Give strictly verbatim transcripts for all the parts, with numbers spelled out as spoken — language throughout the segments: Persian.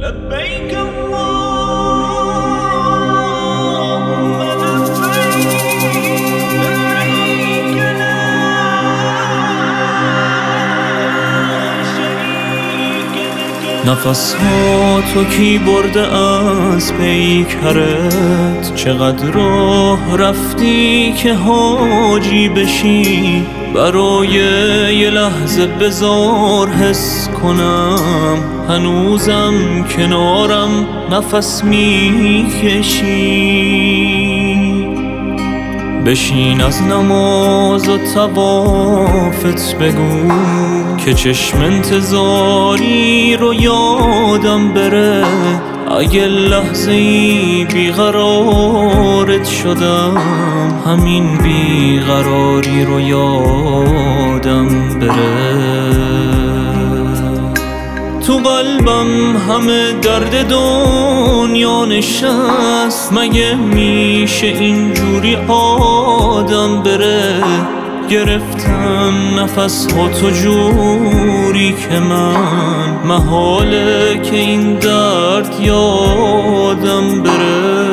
لبیک اللهم لبیک لبیک لا شریک لک. نفس‌ها تو کی برده از پیکرت، چقدر راه رفتی که حاجی بشی. برای یه لحظه بذار حس کنم، هنوزم کنارم نفس میکشی. بشین از نماز و طوافت بگو که چشم انتظاری رو یادم بره. اگه لحظه ای بیقرارت شدم، همین بیقراری رو یادم بره. تو قلبم همه درد دنیا نشست، مگه میشه اینجوری آدم بره؟ گرفتم نفس ها تو جوری که من محاله که این درد یادم بره.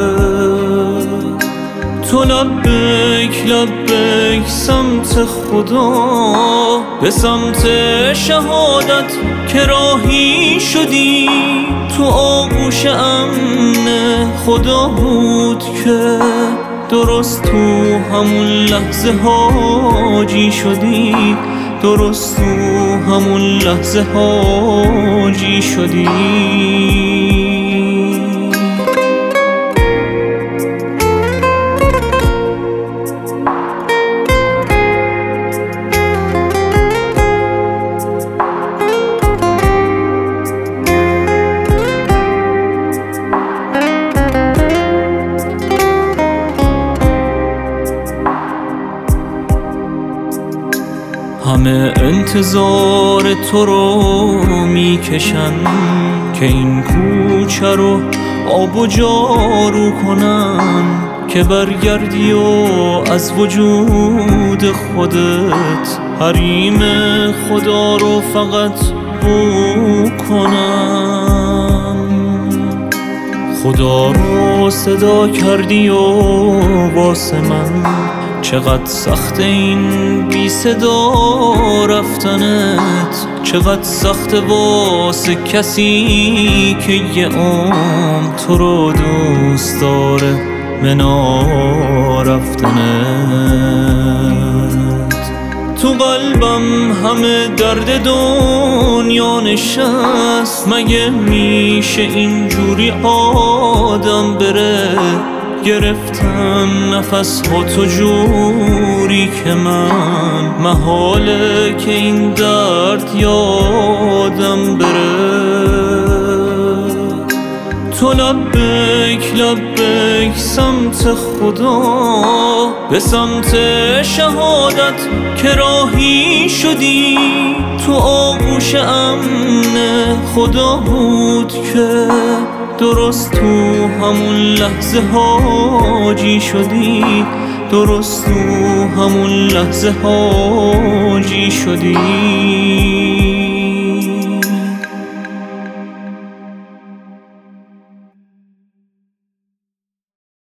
تو لبیک لبیک سمت خدا، به سمت شهادت که راهی شدی. تو آغوش امن خدا بود که درست تو همون لحظه حاجی شدی. درست تو همون لحظه حاجی شدی. همه انتظار تو رو میکشن که این کوچه رو آب و جارو کنن، که برگردی و از وجود خودت حریم خدا رو فقط بو کنن. خدا رو صدا کردی و واسه من چقدر سخت این بی صدا رفتنت. چقدر سخت واسه کسی که یه عمر تو رو دوست داره منا رفتنت. تو قلبم همه درد دنیا نشست، مگه میشه اینجوری آدم بره؟ گرفتم نفس ها تو جوری که من محاله که این درد یادم بره. تو لبیک لبیک سمت خدا، به سمت شهادت که راهی شدی. تو آغوش امن خدا بود که درست تو همون لحظه حاجی شدی. درست تو همون لحظه حاجی شدی.